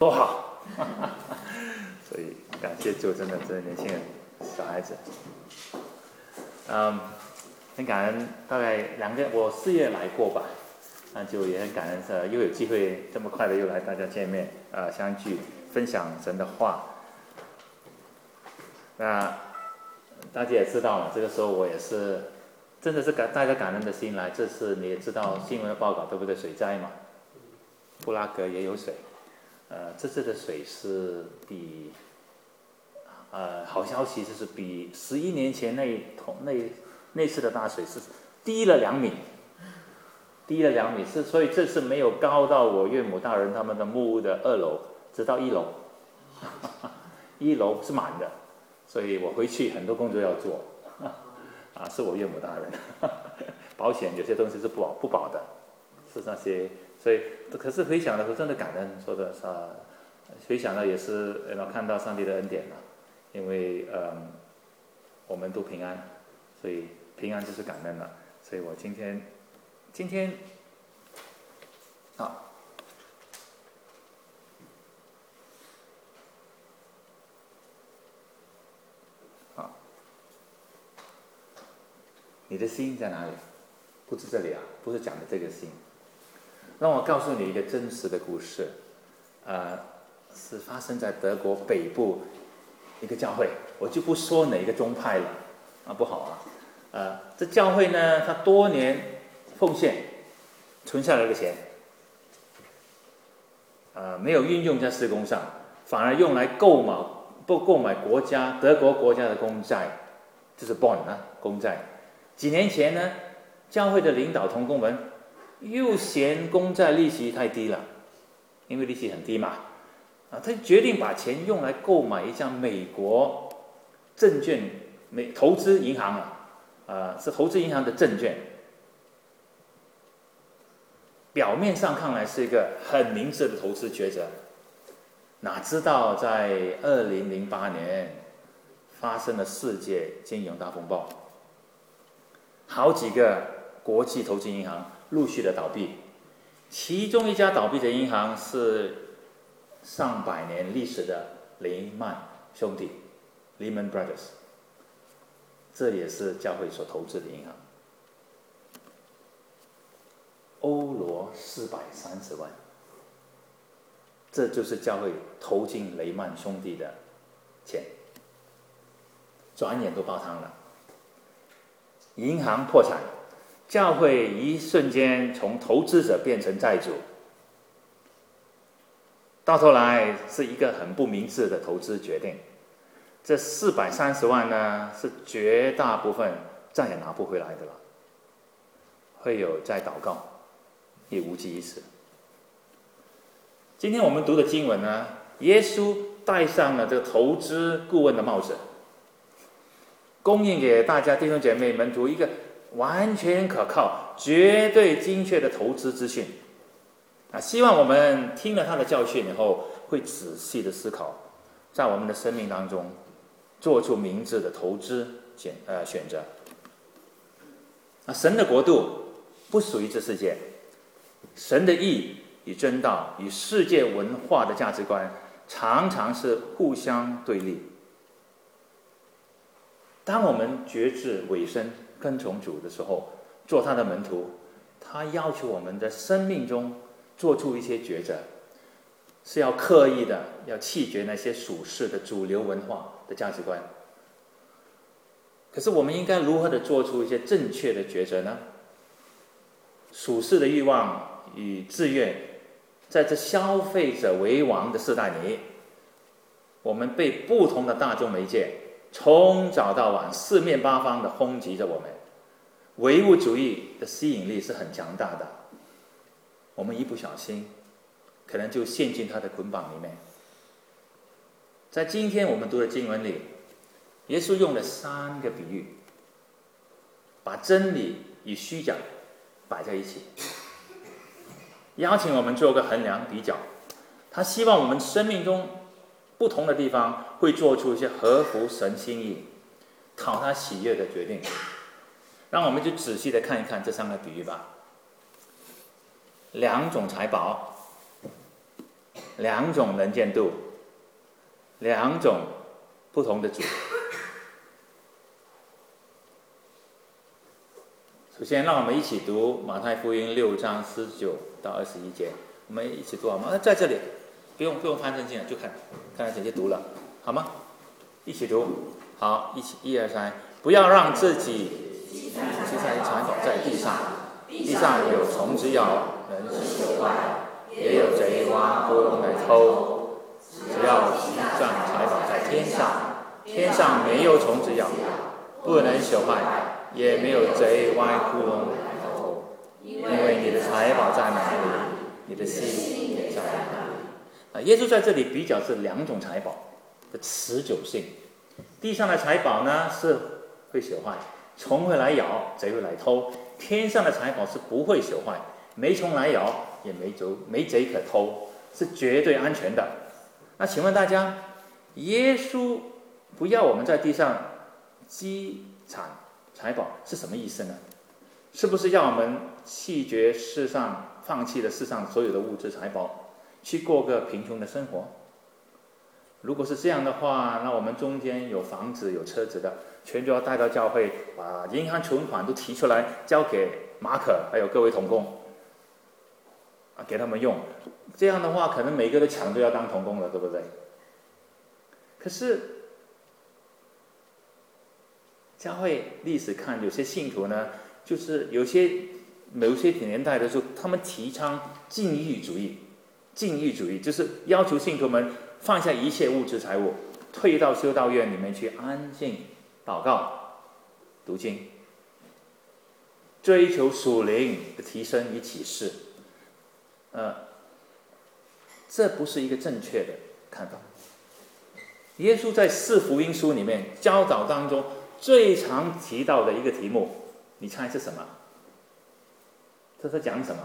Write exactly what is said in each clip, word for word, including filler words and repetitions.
多好，所以感谢主，真的这些年轻人、小孩子，嗯，很感恩。大概两个，我四月来过吧，那就也很感恩，呃，又有机会这么快的又来大家见面，呃，相聚，分享神的话。那大家也知道了，这个时候我也是，真的是感带着感恩的心来。这次你也知道新闻的报道，对不对？水灾嘛，布拉格也有水。呃，这次的水是比，呃，好消息就是比十一年前那同那那次的大水是低了两米，低了两米是，所以这次没有高到我岳母大人他们的木屋的二楼，直到一楼，一楼是满的，所以我回去很多工作要做，啊，是我岳母大人，保险有些东西是不保不保的，是那些。所以，可是回想的时候，真的感恩，说的是、啊，回想了也是，然后看到上帝的恩典了，因为嗯，我们都平安，所以平安就是感恩了。所以我今天，今天，啊，啊，你的心在哪里？不是这里啊，不是讲的这个心。让我告诉你一个真实的故事，呃，是发生在德国北部一个教会，我就不说哪个宗派了，啊，不好啊，呃，这教会呢，他多年奉献存下来的钱，呃，没有运用在施工上，反而用来购买不购买国家德国国家的公债，就是 bond 啊，公债。几年前呢，教会的领导同工们又嫌公债利息太低了，因为利息很低嘛，啊，他决定把钱用来购买一家美国证券美投资银行啊，呃，是投资银行的证券。表面上看来是一个很明智的投资抉择，哪知道在二零零八年发生了世界金融大风暴，好几个国际投资银行陆续的倒闭，其中一家倒闭的银行是上百年历史的雷曼兄弟 （Lehman Brothers）， 这也是教会所投资的银行，欧罗四百三十万，这就是教会投进雷曼兄弟的钱，转眼都泡汤了，银行破产。教会一瞬间从投资者变成债主，到头来是一个很不明智的投资决定。这四百三十万呢，是绝大部分再也拿不回来的了，会有再祷告，也无济于事。今天我们读的经文呢，耶稣戴上了这个投资顾问的帽子，供应给大家弟兄姐妹门徒一个完全可靠、绝对精确的投资资讯啊！希望我们听了他的教训以后，会仔细的思考，在我们的生命当中做出明智的投资选呃选择。啊，神的国度不属于这世界，神的义与真道与世界文化的价值观常常是互相对立。当我们决志委身跟从主的时候，做他的门徒，他要求我们的生命中做出一些抉择，是要刻意的要弃绝那些属世的主流文化的价值观。可是我们应该如何的做出一些正确的抉择呢？属世的欲望与自愿，在这消费者为王的时代里，我们被不同的大众媒介从早到晚四面八方的轰击着我们，唯物主义的吸引力是很强大的，我们一不小心可能就陷进它的捆绑里面。在今天我们读的经文里，耶稣用了三个比喻，把真理与虚假摆在一起，邀请我们做个衡量比较。他希望我们生命中不同的地方会做出一些合乎神心意、讨他喜悦的决定。让我们就仔细的看一看这三个比喻吧。两种财宝， 两种能见度，两种不同的主。首先，让我们一起读马太福音六章十九到二十一节，我们一起读好吗？在这里，不用不用翻圣经了，就看看他直接读了，好吗？一起读，好，一起一二三，不要让自己积财财宝在地上，地上有虫子咬，人朽坏，也有贼挖窟窿来偷。只要积攒财宝在天上，天上没有虫子咬，不能朽坏，也没有贼挖窟窿来偷。因为你的财宝在哪里，你的心也在哪里。啊，耶稣在这里比较这两种财宝的持久性。地上的财宝呢是会朽坏，虫会来咬，贼会来偷。天上的财宝是不会朽坏，没虫来咬，也没贼没贼可偷，是绝对安全的。那请问大家，耶稣不要我们在地上积产财宝是什么意思呢？是不是要我们弃绝世上，放弃了世上所有的物质财宝，去过个贫穷的生活？如果是这样的话，那我们中间有房子有车子的，全都要带到教会，把银行存款都提出来，交给马可还有各位同工，啊，给他们用。这样的话，可能每个都抢着要当同工了，对不对？可是教会历史看，有些信徒呢，就是有些某些年代的时候，他们提倡禁欲主义，禁欲主义就是要求信徒们放下一切物质财物，退到修道院里面去安静祷告、读经，追求属灵的提升与启示。呃，这不是一个正确的看法。耶稣在四福音书里面教导当中最常提到的一个题目，你猜是什么？这是讲什么？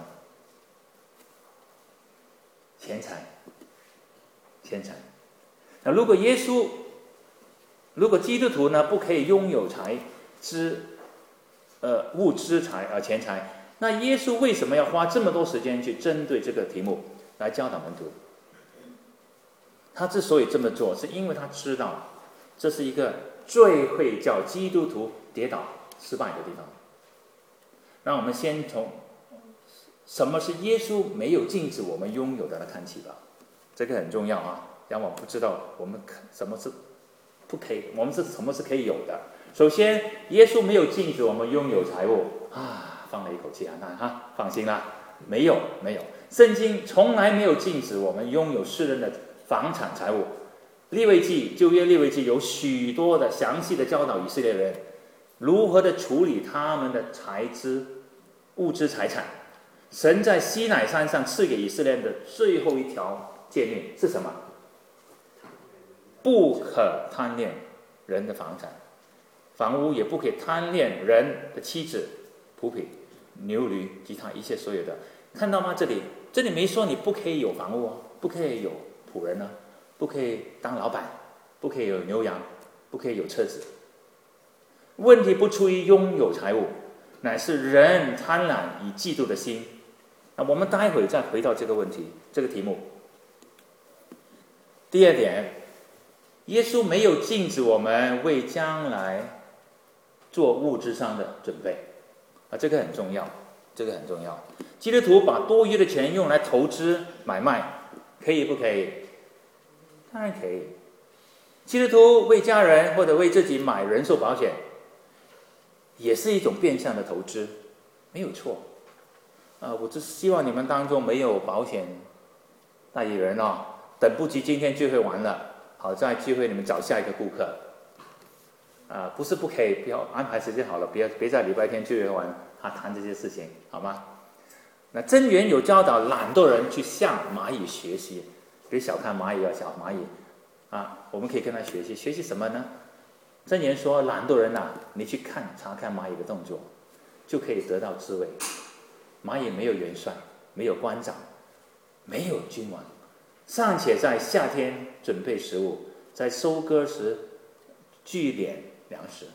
钱财。钱财。那如果耶稣，如果基督徒呢不可以拥有财资，呃物资财呃钱财，那耶稣为什么要花这么多时间去针对这个题目来教导门徒？他之所以这么做，是因为他知道这是一个最会叫基督徒跌倒失败的地方。让我们先从什么是耶稣没有禁止我们拥有的来看起吧。这个很重要啊，让我们不知道我们什么是不可以，我们是什么是可以有的。首先，耶稣没有禁止我们拥有财物啊，放了一口气啊，那哈放心啦，没有没有，圣经从来没有禁止我们拥有世人的房产财物。利未记旧约利未记有许多的详细的教导以色列人如何的处理他们的财资物质财产。神在西乃山上赐给以色列人的最后一条诫命是什么？不可贪恋人的房产、房屋，也不可以贪恋人的妻子、仆婢、牛驴及他一切所有的。看到吗？这里这里没说你不可以有房屋哦，不可以有仆人呢，不可以当老板，不可以有牛羊，不可以有车子。问题不出于拥有财物，乃是人贪婪与嫉妒的心。那我们待会再回到这个问题，这个题目。第二点，耶稣没有禁止我们为将来做物质上的准备啊，这个很重要，这个很重要。基督徒把多余的钱用来投资买卖，可以不可以？当然可以。基督徒为家人或者为自己买人寿保险，也是一种变相的投资，没有错。啊，我只是希望你们当中没有保险代理人哦，等不及今天聚会完了，好在聚会你们找下一个顾客。啊，不是不可以，不要安排时间好了，别别在礼拜天聚会完他谈这些事情，好吗？那真言有教导懒惰人去向蚂蚁学习，别小看蚂蚁啊，小蚂蚁啊，我们可以跟他学习，学习什么呢？真言说，懒惰人呐、啊，你去看查看蚂蚁的动作，就可以得到智慧。蚂蚁没有元帅，没有官长，没有君王，尚且在夏天准备食物，在收割时聚敛粮食。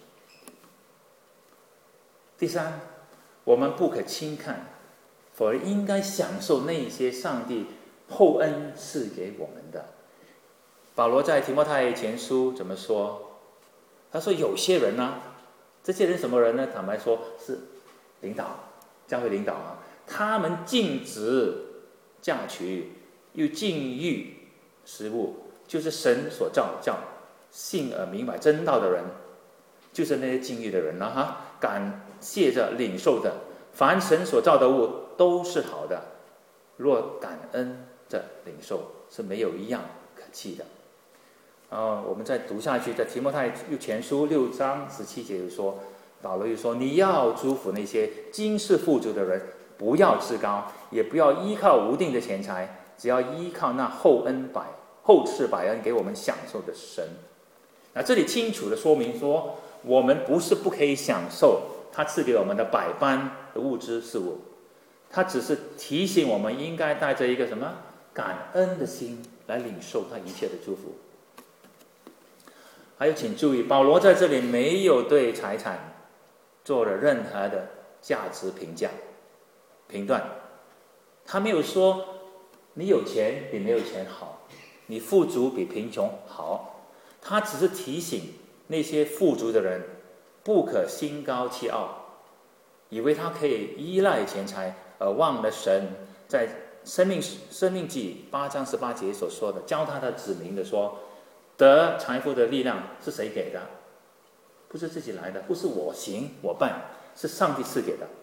第三，我们不可轻看，反而应该享受那些上帝厚恩赐给我们的。保罗在提摩太前书怎么说？他说有些人呢、啊，这些人什么人呢？坦白说是领导，教会领导啊，他们禁止嫁娶，又禁欲食物，就是神所造叫信而明白真道的人，就是那些禁欲的人了、啊、哈。感谢着领受的，凡神所造的物都是好的，若感恩着领受，是没有一样可弃的。啊，我们再读下去，在提摩太又前书六章十七节又说，保罗又说，你要祝福那些今世富足的人，不要自高，也不要依靠无定的钱财，只要依靠那厚恩百厚赐百恩给我们享受的神。那这里清楚的说明说，我们不是不可以享受他赐给我们的百般的物质事物，他只是提醒我们应该带着一个什么感恩的心来领受他一切的祝福。还有请注意，保罗在这里没有对财产做了任何的价值评价评断，他没有说你有钱比没有钱好，你富足比贫穷好，他只是提醒那些富足的人不可心高气傲，以为他可以依赖钱财，而忘了神在生命生命记八章十八节所说的，教他的子民的说，得财富的力量是谁给的？不是自己来的，不是我行我办，是上帝赐给的。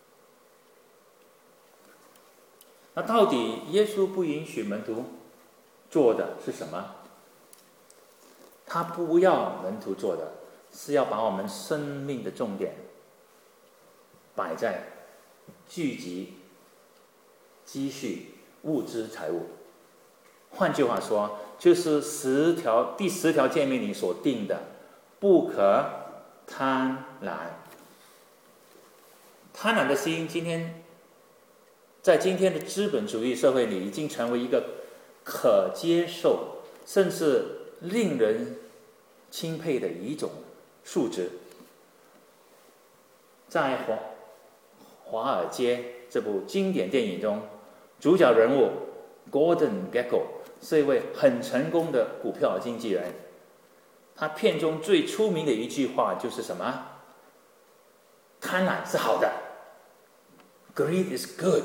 那到底耶稣不允许门徒做的是什么？他不要门徒做的是要把我们生命的重点摆在聚集、积蓄、物质、财物。换句话说，就是十条第十条诫命里所定的，不可贪婪。贪婪的心，今天在今天的资本主义社会里，已经成为一个可接受，甚至令人钦佩的一种素质。在华华尔街这部经典电影中，主角人物 Gordon Gekko 是一位很成功的股票经纪人。他片中最出名的一句话就是什么？贪婪是好的 ，Greed is good。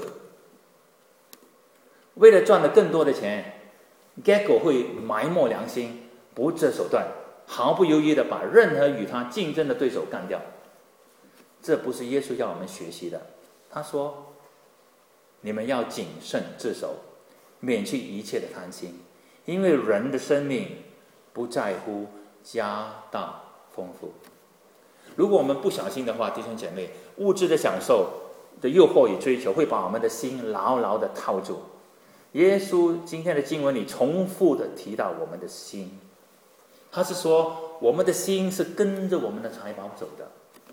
为了赚了更多的钱 ，Gekko 会埋没良心，不择手段，毫不犹豫地把任何与他竞争的对手干掉。这不是耶稣要我们学习的。他说：“你们要谨慎自守，免去一切的贪心，因为人的生命不在乎家大丰富。”如果我们不小心的话，弟兄姐妹，物质的享受的诱惑与追求会把我们的心牢牢的套住。耶稣今天的经文里重复的提到我们的心，他是说我们的心是跟着我们的财宝走的。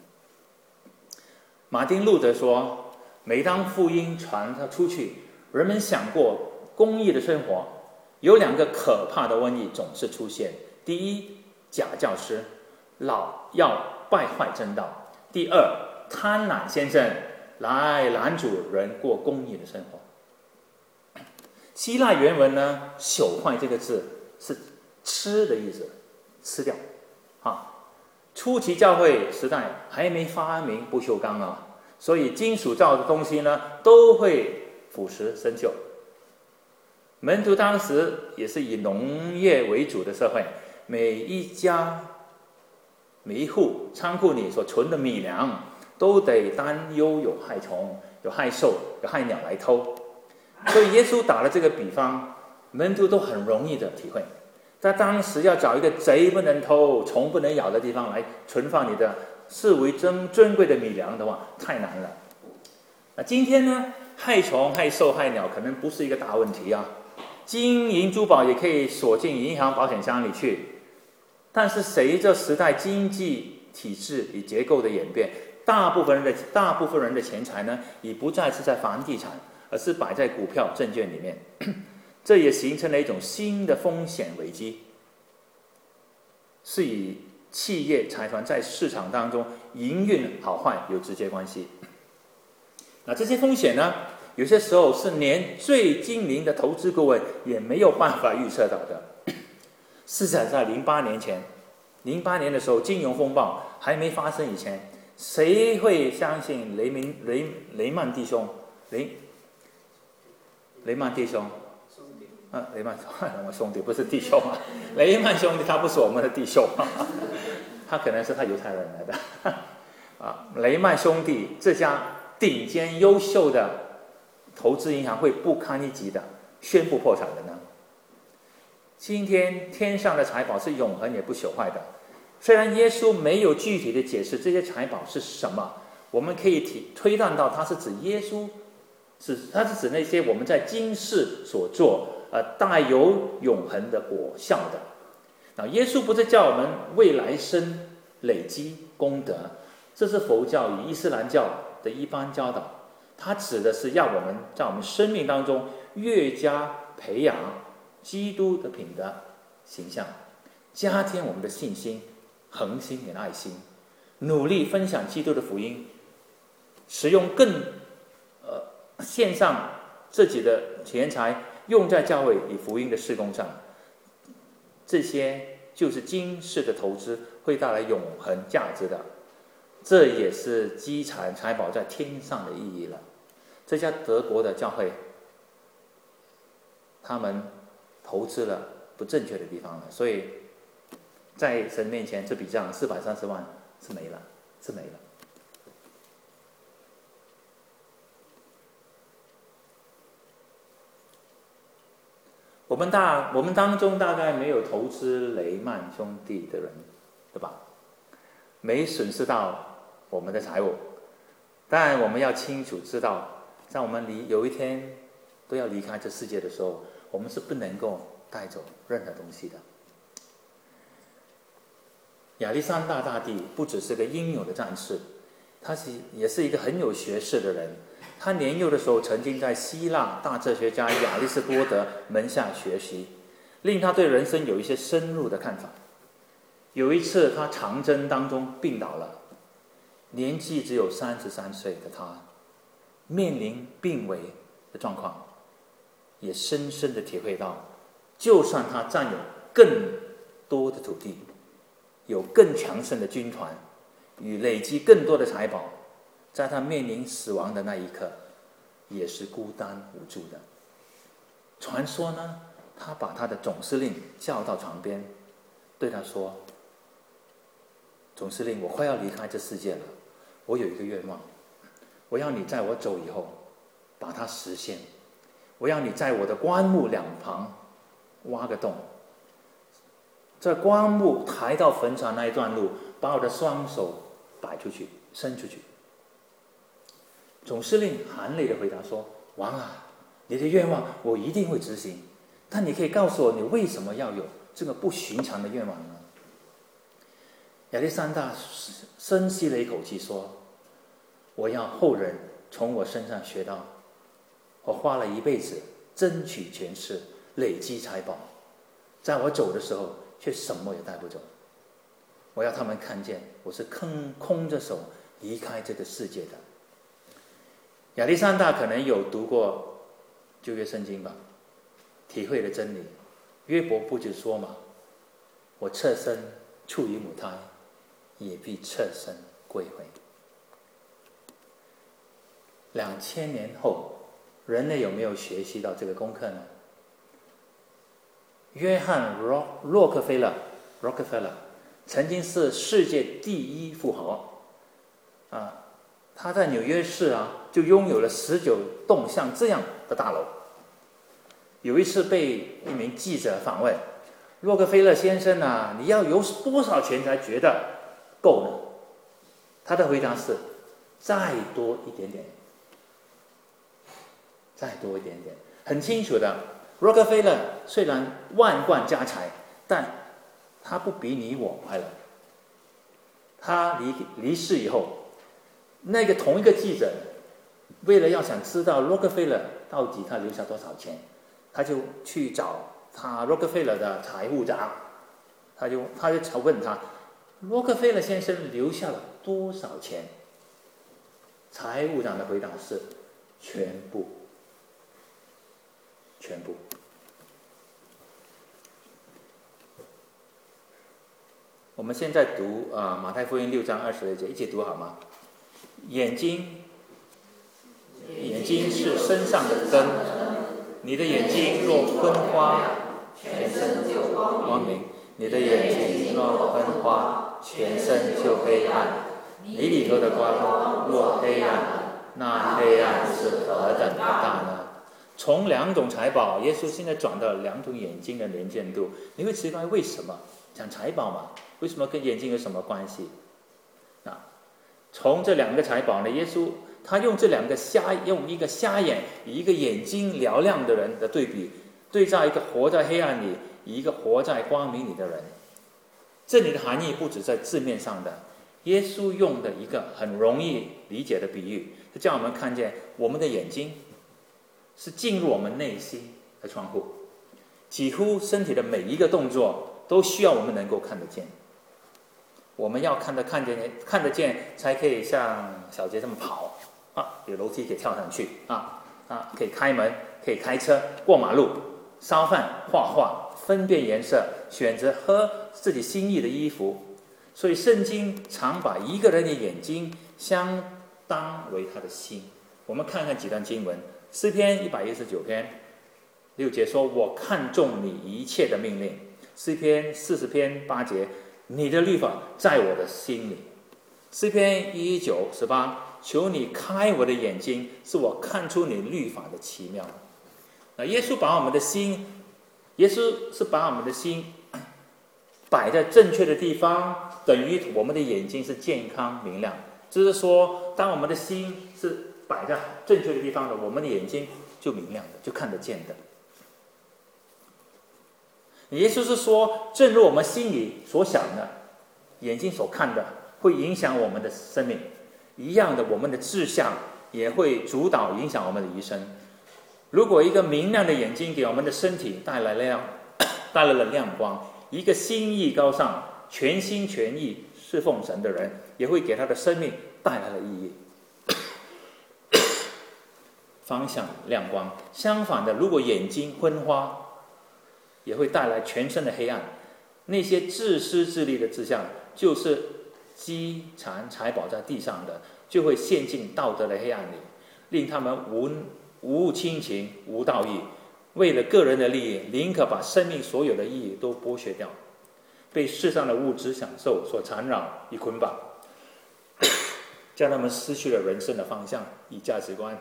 马丁路德说，每当福音传出去，人们想过公义的生活，有两个可怕的瘟疫总是出现：第一，假教师老要败坏真道；第二，贪婪先生来拦阻人过公义的生活。希腊原文呢，朽坏这个字是吃的意思，吃掉啊。初期教会时代还没发明不锈钢啊，所以金属造的东西呢都会腐蚀生锈。门徒当时也是以农业为主的社会，每一家每一户仓库里所存的米粮都得担忧有害虫、有害兽、有害鸟来偷。所以耶稣打了这个比方，门徒都很容易的体会。在当时要找一个贼不能偷、虫不能咬的地方来存放你的视为珍珍贵的米粮的话，太难了。那今天呢，害虫、害兽、害鸟可能不是一个大问题啊，金银珠宝也可以锁进银行保险箱里去。但是随着时代经济体制与结构的演变，大部分人的大部分人的钱财呢，已不再是在房地产，而是摆在股票、证券里面。这也形成了一种新的风险危机，是与企业财团在市场当中营运好坏有直接关系。那这些风险呢， 有些时候是连最精明的投资顾问也没有办法预测到的。是在零八年前，零八年的时候，金融风暴还没发生以前，谁会相信雷明雷雷曼弟兄雷雷曼弟兄？啊，雷曼我兄弟不是弟兄啊，雷曼兄弟他不是我们的弟兄，他可能是他犹太人来的啊。雷曼兄弟这家顶尖优秀的投资银行会不堪一击的宣布破产的呢？今天天上的财宝是永恒也不朽坏的，虽然耶稣没有具体的解释这些财宝是什么，我们可以提推断到它是指耶稣，是它是指那些我们在今世所做呃带有永恒的果效的。那耶稣不是叫我们未来生累积功德，这是佛教与伊斯兰教的一般教导，它指的是要我们在我们生命当中越加培养基督的品德形象，加添我们的信心、恒心与爱心，努力分享基督的福音，使用更呃献上自己的钱财用在教会与福音的事工上，这些就是今世的投资会带来永恒价值的，这也是积财财宝在天上的意义了。这家德国的教会，他们投资了不正确的地方了，所以在神面前这笔账四百三十万是没了，是没了。我们大我们当中大概没有投资雷曼兄弟的人，对吧？没损失到我们的财物，但我们要清楚知道，在我们离有一天都要离开这世界的时候，我们是不能够带走任何东西的。亚历山大大帝不只是个英勇的战士，他是也是一个很有学识的人。他年幼的时候曾经在希腊大哲学家亚里士多德门下学习，令他对人生有一些深入的看法。有一次他长征当中病倒了，年纪只有三十三岁的他面临病危的状况，也深深的体会到，就算他占有更多的土地，有更强盛的军团与累积更多的财宝，在他面临死亡的那一刻也是孤单无助的。传说呢，他把他的总司令叫到床边，对他说，总司令，我快要离开这世界了，我有一个愿望，我要你在我走以后把它实现，我要你在我的棺木两旁挖个洞，这棺木抬到坟场那一段路，把我的双手摆出去，伸出去。总司令含泪的回答说，王啊，你的愿望我一定会执行，但你可以告诉我，你为什么要有这个不寻常的愿望呢？亚历山大深吸了一口气说，我要后人从我身上学到，我花了一辈子争取权势，累积财宝，在我走的时候却什么也带不走。我要他们看见我是空空着手离开这个世界的。亚历山大可能有读过旧约圣经吧，体会了真理。约伯不就说嘛，我侧身处于母胎，也必侧身归回。两千年后，人类有没有学习到这个功课呢？约翰洛洛克菲勒 （Rockefeller） 曾经是世界第一富豪啊。他在纽约市啊，就拥有了十九栋像这样的大楼。有一次被一名记者访问，洛克菲勒先生啊，你要有多少钱才觉得够呢？他的回答是，再多一点点，再多一点点。很清楚的，洛克菲勒虽然万贯家财，但他不比你我快乐。他离离世以后，那个同一个记者为了要想知道洛克菲勒到底他留下多少钱，他就去找他洛克菲勒的财务长，他就他就问他，洛克菲勒先生留下了多少钱？财务长的回答是全部。 全部。我们现在读啊、呃、马太福音六章二十六节，一起读好吗？眼睛，眼睛是身上的灯，你的眼睛若昏花，全身就光明；你的眼睛若昏花，全身就黑暗。你里头的光若黑暗，那黑暗是何等的大呢？从两种财宝，耶稣现在转到两种眼睛的连见度，你会奇怪为什么？讲财宝嘛，为什么跟眼睛有什么关系？啊，从这两个财宝呢，耶稣他用这两个瞎，用一个瞎眼与一个眼睛嘹亮的人的对比，对照一个活在黑暗里，与一个活在光明里的人。这里的含义不只在字面上的，耶稣用的一个很容易理解的比喻，是叫我们看见我们的眼睛是进入我们内心的窗户，几乎身体的每一个动作都需要我们能够看得见。我们要看得看见看得见，才可以像小杰这么跑啊，有楼梯可以跳上去啊啊，可以开门，可以开车，过马路，烧饭，画画，分辨颜色，选择喝自己心意的衣服。所以圣经常把一个人的眼睛相当为他的心。我们看看几段经文，诗篇一百一十九篇六节说：“我看重你一切的命令。”诗篇四十篇八节，你的律法在我的心里。诗篇一九十八，求你开我的眼睛，使我看出你律法的奇妙。那耶稣把我们的心，耶稣是把我们的心摆在正确的地方，等于我们的眼睛是健康明亮。就是说，当我们的心是摆在正确的地方的，我们的眼睛就明亮的，就看得见的。耶稣是说，正如我们心里所想的，眼睛所看的会影响我们的生命一样的，我们的志向也会主导影响我们的余生。如果一个明亮的眼睛给我们的身体带来了亮带来了亮光，一个心意高尚、全心全意侍奉神的人，也会给他的生命带来了意义、方向、亮光。相反的，如果眼睛昏花，也会带来全身的黑暗。那些自私自利的志向，就是积残财宝在地上的，就会陷进道德的黑暗里，令他们无无亲情、无道义，为了个人的利益，宁可把生命所有的意义都剥削掉，被世上的物质享受所缠绕与捆绑，叫他们失去了人生的方向与价值观。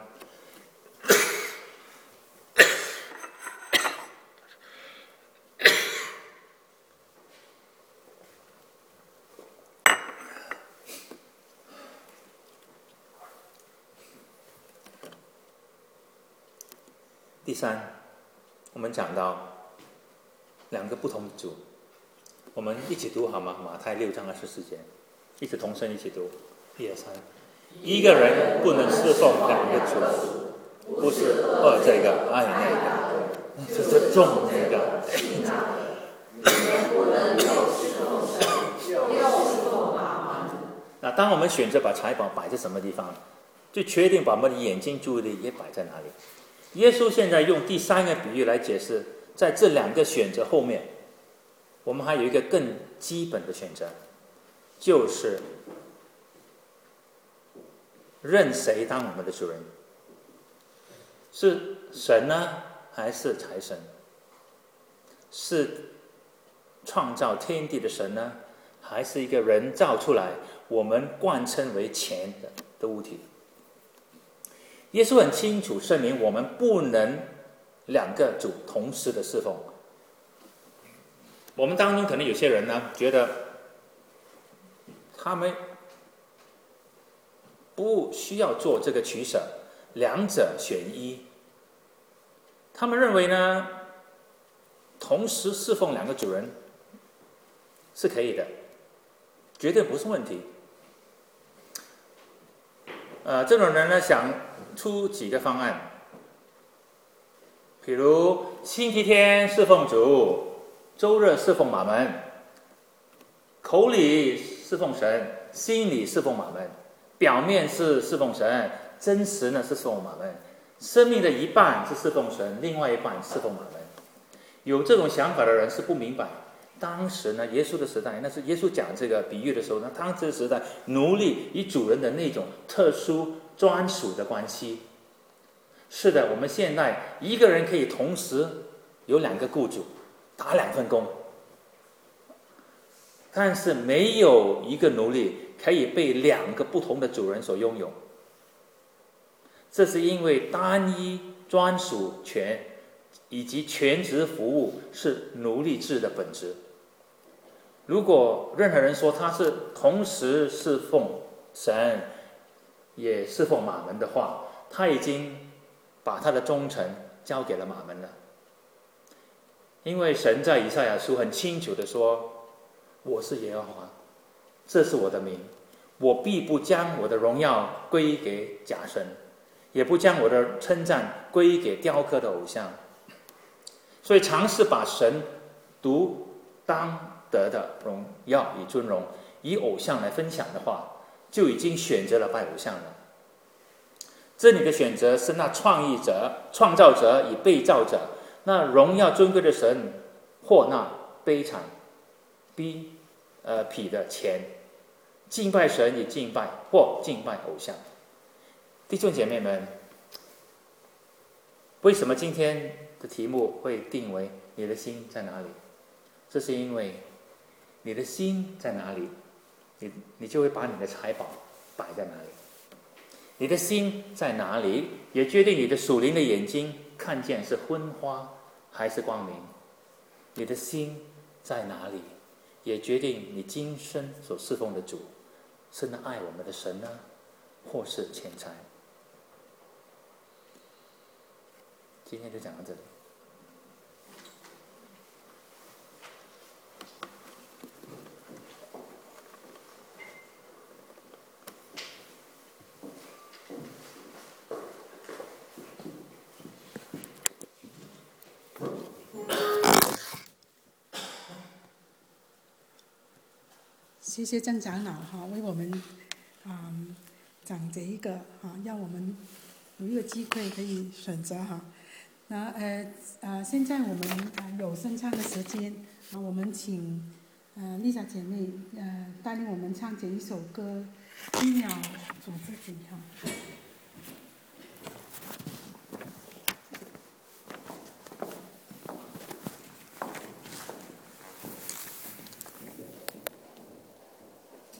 第三，我们讲到两个不同的主，我们一起读好吗？马太六章二十四节，一起同声一起读，一二三。一个人不能侍奉两个主，不是爱这个爱那个，就是重那个。那当我们选择把财宝摆在什么地方，就确定把我们的眼睛注意力也摆在哪里。耶稣现在用第三个比喻来解释，在这两个选择后面，我们还有一个更基本的选择，就是认谁当我们的主人，是神呢，还是财神？是创造天地的神呢，还是一个人造出来我们贯称为钱的的物体？耶稣很清楚声明，我们不能两个主同时的侍奉。我们当中可能有些人呢，觉得他们不需要做这个取舍，两者选一。他们认为呢，同时侍奉两个主人是可以的，绝对不是问题。呃，这种人呢，想出几个方案，比如星期天侍奉主，周日侍奉马门，口里侍奉神，心里侍奉马门，表面是侍奉神，真实呢是侍奉马门。 生命的一半是侍奉神，另外一半侍奉马门。有这种想法的人是不明白，当时呢，耶稣的时代，那是耶稣讲这个比喻的时候呢，当时的时代，奴隶与主人的那种特殊专属的关系。是的，我们现在一个人可以同时有两个雇主，打两份工，但是没有一个奴隶可以被两个不同的主人所拥有。这是因为单一专属权以及全职服务是奴隶制的本质。如果任何人说他是同时侍奉神也侍奉马门的话，他已经把他的忠诚交给了马门了。因为神在以赛亚书很清楚的说，我是耶和华，这是我的名，我必不将我的荣耀归给假神，也不将我的称赞归给雕刻的偶像。所以尝试把神独当得的荣耀与尊荣以偶像来分享的话，就已经选择了拜偶像了。这里的选择是那创意者、创造者与被造者，那荣耀尊贵的神或那悲惨逼呃痞的钱，敬拜神与敬拜或敬拜偶像。弟兄姐妹们，为什么今天的题目会定为你的心在哪里？这是因为你的心在哪里，你你就会把你的财宝摆在哪里。你的心在哪里，也决定你的属灵的眼睛看见是昏花还是光明。你的心在哪里，也决定你今生所侍奉的主是那爱我们的神呢，或是钱财。今天就讲到这里。 谢谢郑长老哈，为我们嗯讲这一个哈，让我们有一个机会可以选择哈。那呃呃，现在我们呃有声唱的时间啊，我们请呃丽莎姐妹呃带领我们唱这一首歌《一秒主之